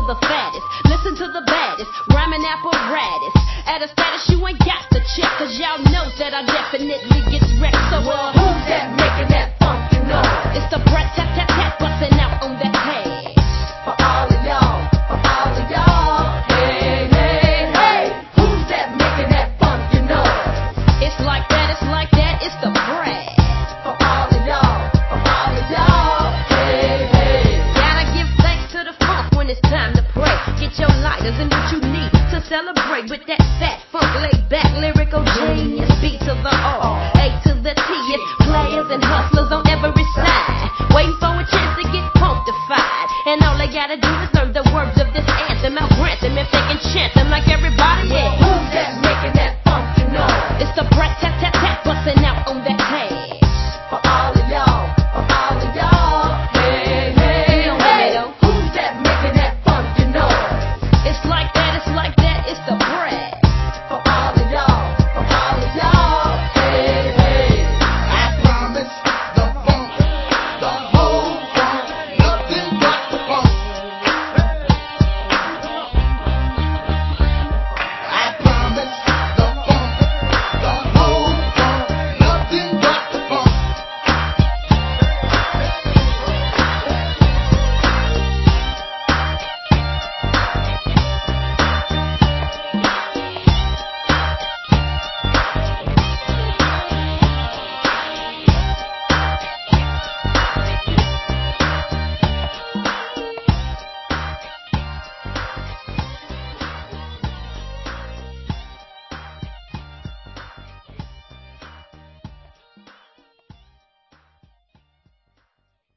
the fattest. Listen to the baddest, rhyming apparatus. At a status you ain't got to check, cause y'all know that I definitely get wrecked. So who's that making that funky noise? It's the brat tat tat tat busting out on that pad. For all of y'all, hey, hey, hey. Who's that making that funky noise? It's like that, it's the brat. For all of y'all, hey, hey. Gotta give thanks to the funk when it's time to pray. Get your lighters and what you need to celebrate with that fat funk, laid back, lyrical genius. B to the O, A to the T. It's players and hustlers on every side, waiting for a chance to get punktified. And all they gotta do is learn the words of this anthem. I'll grant them if they can chant them like everybody else. Who's that making that funky noise? It's the brat tat tat